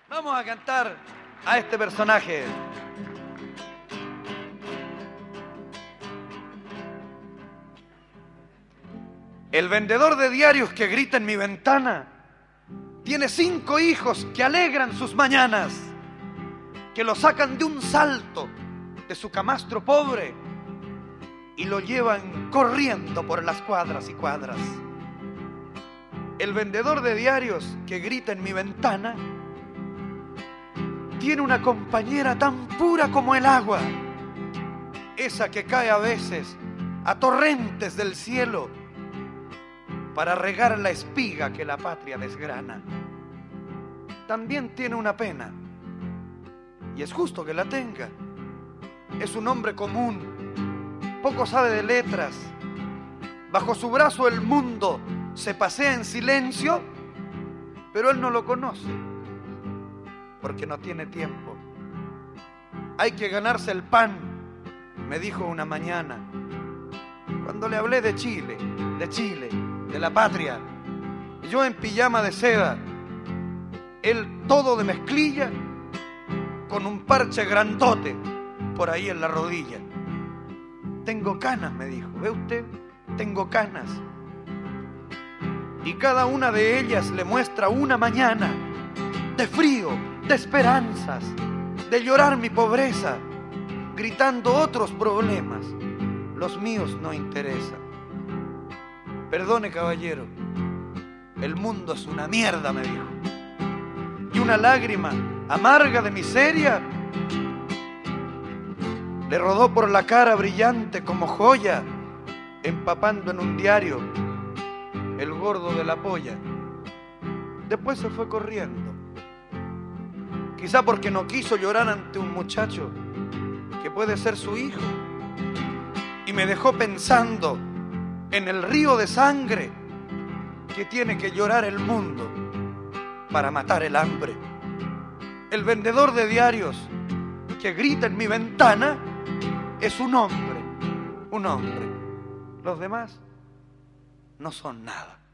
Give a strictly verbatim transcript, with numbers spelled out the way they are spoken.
Vamos a cantar a este personaje. El vendedor de diarios que grita en mi ventana tiene cinco hijos que alegran sus mañanas, que lo sacan de un salto de su camastro pobre y lo llevan corriendo por las cuadras y cuadras. El vendedor de diarios que grita en mi ventana tiene una compañera tan pura como el agua, esa que cae a veces a torrentes del cielo para regar la espiga que la patria desgrana. También tiene una pena, y es justo que la tenga. Es un hombre común, poco sabe de letras. Bajo su brazo el mundo se pasea en silencio, pero él no lo conoce, porque no tiene tiempo. Hay que ganarse el pan, me dijo una mañana, cuando le hablé de Chile, de Chile, de la patria. Yo en pijama de seda, él todo de mezclilla, con un parche grandote por ahí en la rodilla. Tengo canas, me dijo, ¿ve usted? Tengo canas. Y cada una de ellas le muestra una mañana de frío, de esperanzas, de llorar mi pobreza, gritando otros problemas. Los míos no interesan. Perdone, caballero, el mundo es una mierda, me dijo. Y una lágrima amarga de miseria le rodó por la cara brillante como joya, empapando en un diario el gordo de la polla. Después se fue corriendo, quizá porque no quiso llorar ante un muchacho que puede ser su hijo, y me dejó pensando en el río de sangre que tiene que llorar el mundo para matar el hambre. El vendedor de diarios que grita en mi ventana es un hombre, un hombre. Los demás no son nada.